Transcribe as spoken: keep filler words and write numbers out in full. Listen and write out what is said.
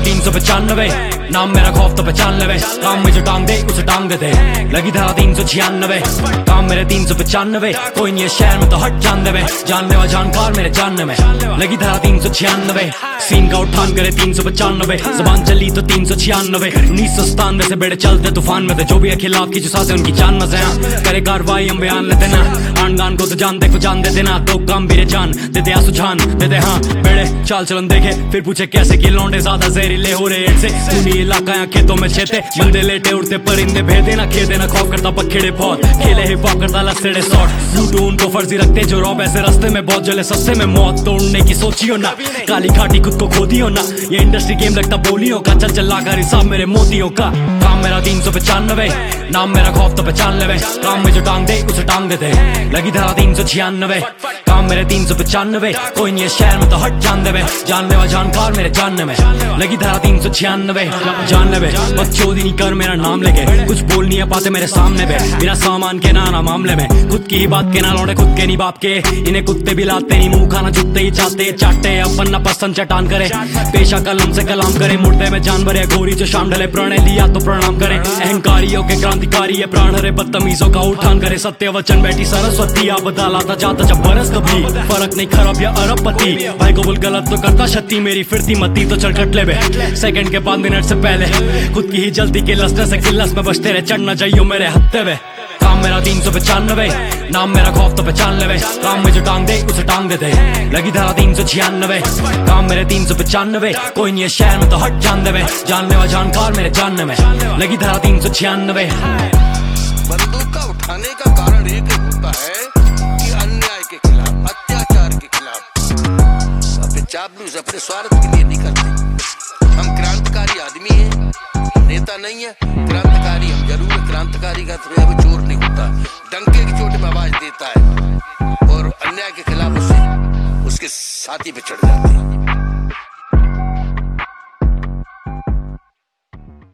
तीन सौ पचानवे, नाम मेरा खौफ तो पहचान लेवे। काम में जो टांग दे उसे टांग देते, लगी धारा तीन सौ छियानवे। काम मेरे तीन सौ पचानवे, कोई नहीं है शहर में तो हट जान देवे। जानने वा जानकार मेरे जानने में, लगी धारा तीन सौ छियानवे। सीन का उठान करे तीन सौ पचानवे, जबान चली तो तीन सौ छियानवे। उन्नीस सौ सतानवे से बेड़े चलते तूफान में थे, जो भी है खिलाफ की जो सासे उनकी जान में से। करे कार्रवाई हम बयान लेते ना, आन गान को तो जान दे को जान देते ना। तो कम भी जान देते आंसू जान देते, हाँ बेड़े चाल चलन देखे फिर पूछे कैसे कि लौंडे ज्यादा जहरीले हो रहे से। खूनी इलाका यहाँ खेतों में छेते, बंदे लेटे उड़ते परिंदे भेदे ना। खेदे ना खौफ करता पखेड़े बहुत, खेले हिप हॉप करता लसड़े शॉट। लूटू उनको फर्जी रखते जो रॉब ऐसे रास्ते में बहुत जले सस्ते में। मौत तोड़ने की सोचियो ना, काली घाटी खुद को खो दियो ना। ये इंडस्ट्री गेम लगता बोलियों का, चल चल लागा हिसाब मेरे मोतियों का। काम मेरा तीन सौ पचानवे, नाम मेरा खौफ तो पहचान लेवे। काम में जो टांग दे उसे टांग देते, लगी धारा तीन सौ छियानवे। काम मेरे तीन सौ पचानवे, कोई नहीं है शहर में तो हट जान देवे। जानने वा जानकार मेरे जानने में, लगी धारा तीन सौ छियानवे। जान लेवे बच्चों नहीं कर मेरा नाम लेके, कुछ बोल नहीं पाते मेरे सामने पे। बिना सामान के ना ना मामले में, खुद की ही बात के ना लौटे खुद के नहीं बाप के। इन्हें कुत्ते भी लाते नहीं, मुंह खाना जुटते ही चाहते चाटे। अपन ना पसंद चटान करे, पेशा कलम से कलाम करे। मुर्दे में जानवर है घोरी जो शाम ढले, प्रणय लिया तो प्रणाम करे। अहंकारियों के क्रांतिकारी है प्राण हरे, बदतमीजों का उठान करे। सत्य वचन बैठी सरस्वती, आ बदलाता जाता जब बरस कभी। फर्क नहीं खराब या अरबपति, भाई को बोल गलत तो करता क्षति। मेरी फिरती मती तो चल कट ले बे, सेकंड के पांच मिनट से पहले। खुद की ही जल्दी के लसने से किल्लस में बचते रहे, चढ़ना चाहिए मेरे हत्ते में। काम मेरा तीन सौ पचानवे, नाम मेरा खौफ तो पहचान लेवे। काम में जो टांग दे उसे टांग देते, लगी धारा तीन सौ छियानवे। काम मेरे तीन सौ पचानवे, कोई नहीं है शहर में तो हट जान देवे। जानने वा जानकार मेरे जानने में, लगी धारा तीन सौ छियानवे। बंदूक का उठाने का कारण एक होता है कि अन्याय के खिलाफ, अत्याचार के खिलाफ। अपने चापलूस अपने स्वार्थ के लिए नहीं करते। हम क्रांतिकारी आदमी हैं, नेता नहीं है। क्रांतिकारी हम जरूर है, क्रांतिकारी का तो चोर नहीं होता, डंके की चोट में आवाज देता है और अन्याय के खिलाफ उससे उसके साथी पे चढ़ जाते हैं।